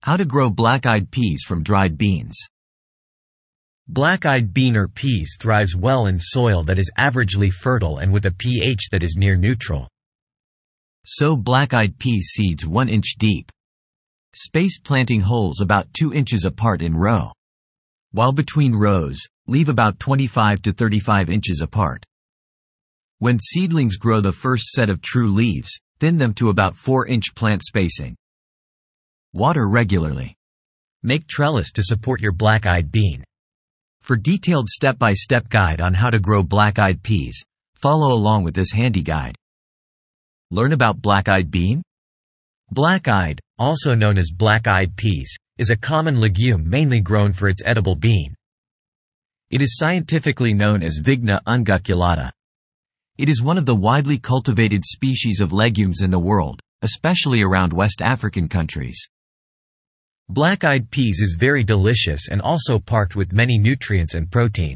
How to grow black-eyed peas from dried beans. Black-eyed bean or peas thrives well in soil that is averagely fertile and with a pH that is near neutral. Sow black-eyed pea seeds 1 inch deep. Space planting holes about 2 inches apart in row. While between rows, leave about 25 to 35 inches apart. When seedlings grow the first set of true leaves, thin them to about 4-inch plant spacing. Water regularly. Make trellis to support your black-eyed bean. For detailed step-by-step guide on how to grow black-eyed peas, follow along with this handy guide. Learn about black-eyed bean? Black-eyed, also known as black-eyed peas, is a common legume mainly grown for its edible bean. It is scientifically known as Vigna unguiculata. It is one of the widely cultivated species of legumes in the world, especially around West African countries. Black-eyed peas is very delicious and also packed with many nutrients and protein.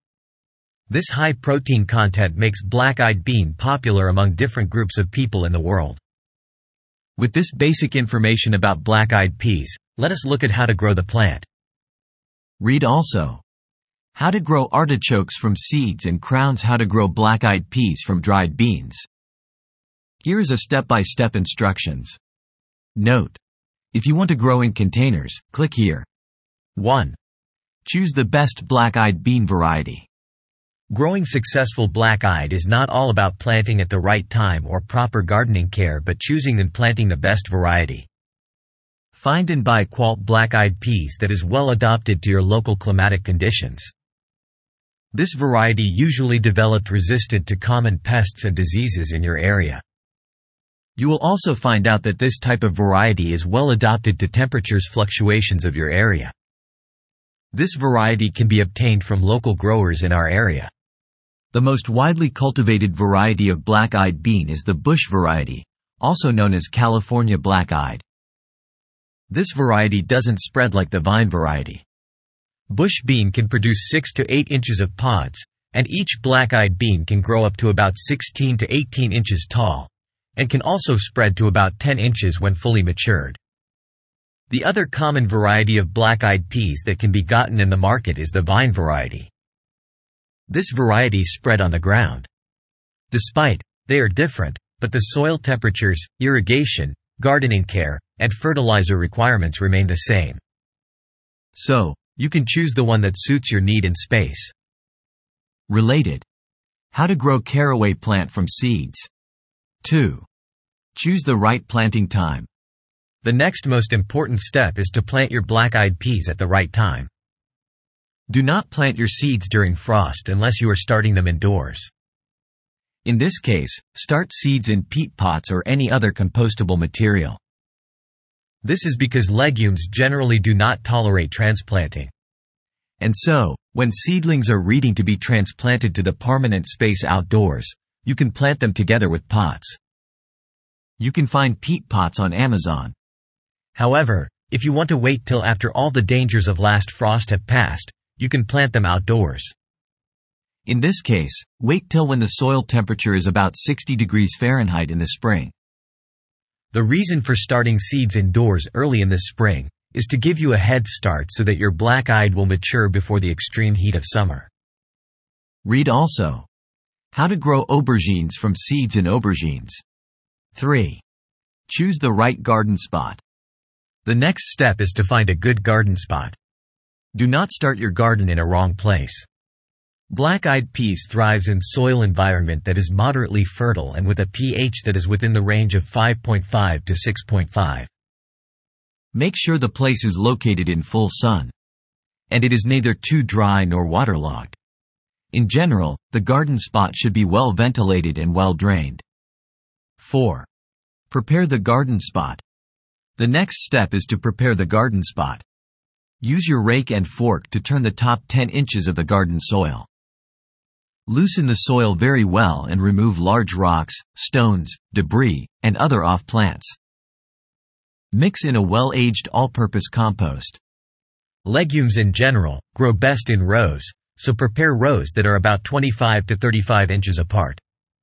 This high protein content makes black-eyed bean popular among different groups of people in the world. With this basic information about black-eyed peas, let us look at how to grow the plant. Read also how to grow artichokes from seeds and crowns, how to grow black-eyed peas from dried beans. Here is a step-by-step instructions. Note: if you want to grow in containers, click here. 1. Choose the best black-eyed bean variety. Growing successful black-eyed is not all about planting at the right time or proper gardening care, but choosing and planting the best variety. Find and buy quality black-eyed peas that is well adapted to your local climatic conditions. This variety usually developed resistant to common pests and diseases in your area. You will also find out that this type of variety is well adapted to temperatures fluctuations of your area. This variety can be obtained from local growers in our area. The most widely cultivated variety of black-eyed bean is the bush variety, also known as California black-eyed. This variety doesn't spread like the vine variety. Bush bean can produce 6 to 8 inches of pods, and each black-eyed bean can grow up to about 16 to 18 inches tall, and can also spread to about 10 inches when fully matured. The other common variety of black-eyed peas that can be gotten in the market is the vine variety. This variety spread on the ground. Despite they are different, but the soil temperatures, irrigation, gardening care, and fertilizer requirements remain the same. So, you can choose the one that suits your need and space. Related: how to grow caraway plant from seeds. 2. Choose the right planting time. The next most important step is to plant your black-eyed peas at the right time. Do not plant your seeds during frost unless you are starting them indoors. In this case, start seeds in peat pots or any other compostable material. This is because legumes generally do not tolerate transplanting. And so, when seedlings are ready to be transplanted to the permanent space outdoors, you can plant them together with pots. You can find peat pots on Amazon. However, if you want to wait till after all the dangers of last frost have passed, you can plant them outdoors. In this case, wait till when the soil temperature is about 60 degrees Fahrenheit in the spring. The reason for starting seeds indoors early in the spring is to give you a head start so that your black-eyed will mature before the extreme heat of summer. Read also how to grow aubergines from seeds in aubergines. 3. Choose the right garden spot. The next step is to find a good garden spot. Do not start your garden in a wrong place. Black-eyed peas thrives in soil environment that is moderately fertile and with a pH that is within the range of 5.5 to 6.5. Make sure the place is located in full sun. And it is neither too dry nor waterlogged. In general, the garden spot should be well ventilated and well drained. 4. Prepare the garden spot. The next step is to prepare the garden spot. Use your rake and fork to turn the top 10 inches of the garden soil. Loosen the soil very well and remove large rocks, stones, debris, and other off plants. Mix in a well-aged all-purpose compost. Legumes in general grow best in rows, so prepare rows that are about 25 to 35 inches apart.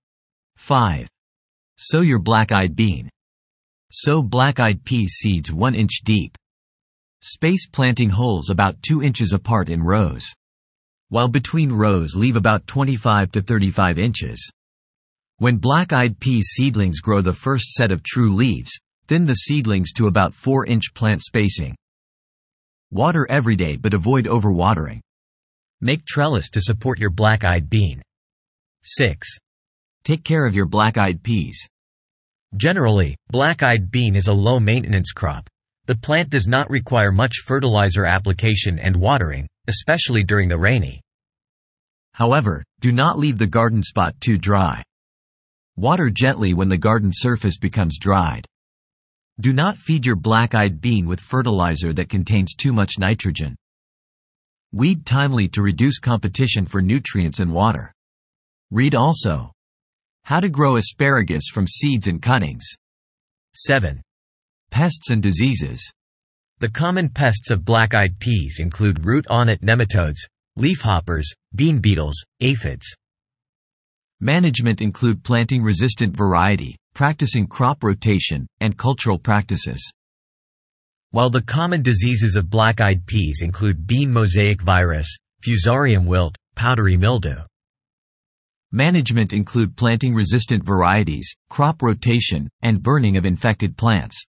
5. Sow your black-eyed bean. Sow black-eyed pea seeds 1 inch deep. Space planting holes about 2 inches apart in rows. While between rows leave about 25 to 35 inches. When black-eyed peas seedlings grow the first set of true leaves, thin the seedlings to about 4-inch plant spacing. Water every day but avoid overwatering. Make trellis to support your black-eyed bean. 6. Take care of your black-eyed peas. Generally, black-eyed bean is a low-maintenance crop. The plant does not require much fertilizer application and watering, especially during the rainy. However, do not leave the garden spot too dry. Water gently when the garden surface becomes dried. Do not feed your black-eyed bean with fertilizer that contains too much nitrogen. Weed timely to reduce competition for nutrients and water. Read also how to grow asparagus from seeds and cuttings. 7. Pests and diseases. The common pests of black-eyed peas include root-on-it nematodes, leafhoppers, bean beetles, aphids. Management include planting resistant variety, practicing crop rotation, and cultural practices. While the common diseases of black-eyed peas include bean mosaic virus, fusarium wilt, powdery mildew. Management include planting resistant varieties, crop rotation, and burning of infected plants.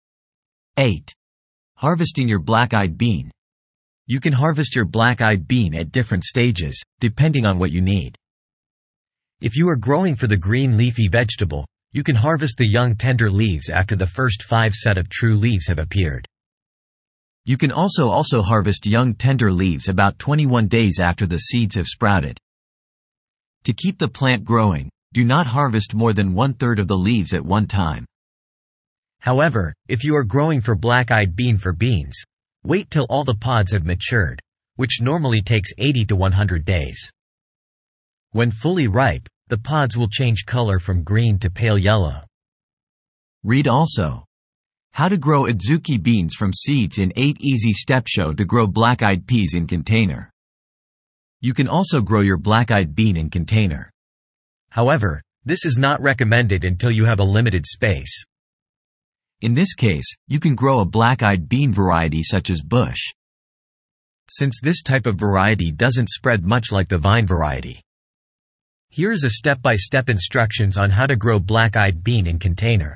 8. Harvesting your black-eyed bean. You can harvest your black-eyed bean at different stages, depending on what you need. If you are growing for the green leafy vegetable, you can harvest the young tender leaves after the first 5 set of true leaves have appeared. You can also harvest young tender leaves about 21 days after the seeds have sprouted. To keep the plant growing, do not harvest more than 1/3 of the leaves at one time. However, if you are growing for black-eyed bean for beans, wait till all the pods have matured, which normally takes 80 to 100 days. When fully ripe, the pods will change color from green to pale yellow. Read also how to grow adzuki beans from seeds in 8 easy steps show to grow black-eyed peas in container. You can also grow your black-eyed bean in container. However, this is not recommended until you have a limited space. In this case, you can grow a black-eyed bean variety such as bush, since this type of variety doesn't spread much like the vine variety. Here is a step-by-step instructions on how to grow black-eyed bean in container.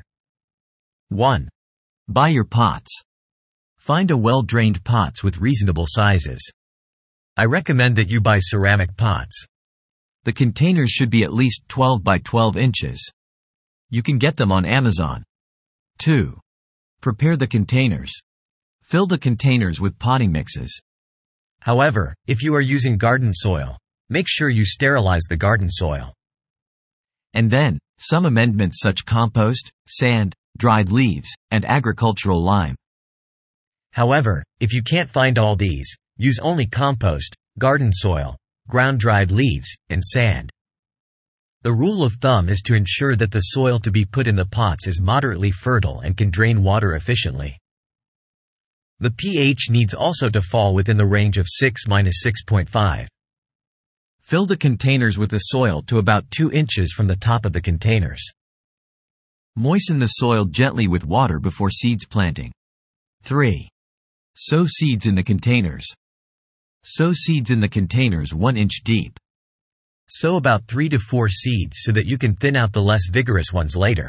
1. Buy your pots. Find a well-drained pots with reasonable sizes. I recommend that you buy ceramic pots. The containers should be at least 12 by 12 inches. You can get them on Amazon. 2. Prepare the containers. Fill the containers with potting mixes. However, if you are using garden soil, make sure you sterilize the garden soil. And then, some amendments such compost, sand, dried leaves, and agricultural lime. However, if you can't find all these, use only compost, garden soil, ground-dried leaves, and sand. The rule of thumb is to ensure that the soil to be put in the pots is moderately fertile and can drain water efficiently. The pH needs also to fall within the range of 6–6.5. Fill the containers with the soil to about 2 inches from the top of the containers. Moisten the soil gently with water before seeds planting. 3. Sow seeds in the containers. Sow seeds in the containers 1 inch deep. Sow about 3 to 4 seeds so that you can thin out the less vigorous ones later.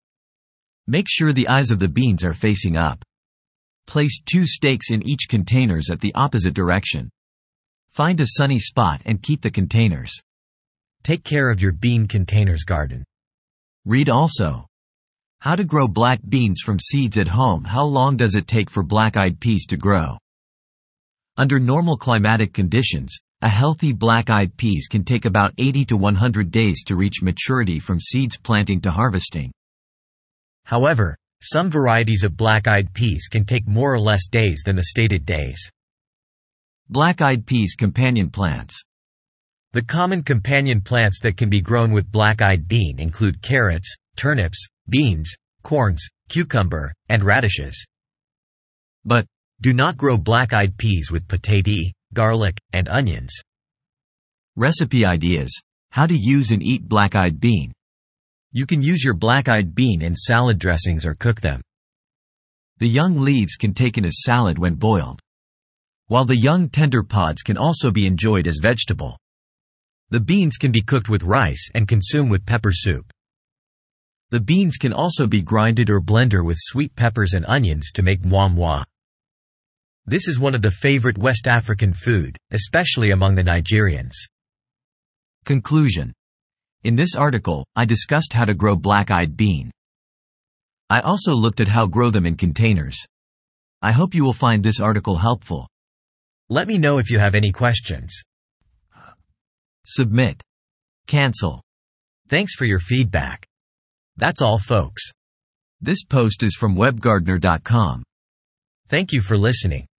Make sure the eyes of the beans are facing up. Place 2 stakes in each containers at the opposite direction. Find a sunny spot and keep the containers. Take care of your bean containers garden. Read also how to grow black beans from seeds at home. How long does it take for black-eyed peas to grow? Under normal climatic conditions, a healthy black-eyed peas can take about 80 to 100 days to reach maturity from seeds planting to harvesting. However, some varieties of black-eyed peas can take more or less days than the stated days. Black-eyed peas companion plants. The common companion plants that can be grown with black-eyed bean include carrots, turnips, beans, corns, cucumber, and radishes. But do not grow black-eyed peas with potato, garlic, and onions. Recipe ideas: how to use and eat black-eyed bean. You can use your black-eyed bean in salad dressings or cook them. The young leaves can taken as salad when boiled, while the young tender pods can also be enjoyed as vegetable. The beans can be cooked with rice and consumed with pepper soup. The beans can also be grinded or blended with sweet peppers and onions to make moi moi. This is one of the favorite West African food, especially among the Nigerians. Conclusion. In this article, I discussed how to grow black-eyed bean. I also looked at how grow them in containers. I hope you will find this article helpful. Let me know if you have any questions. Submit. Cancel. Thanks for your feedback. That's all, folks. This post is from webgardener.com. Thank you for listening.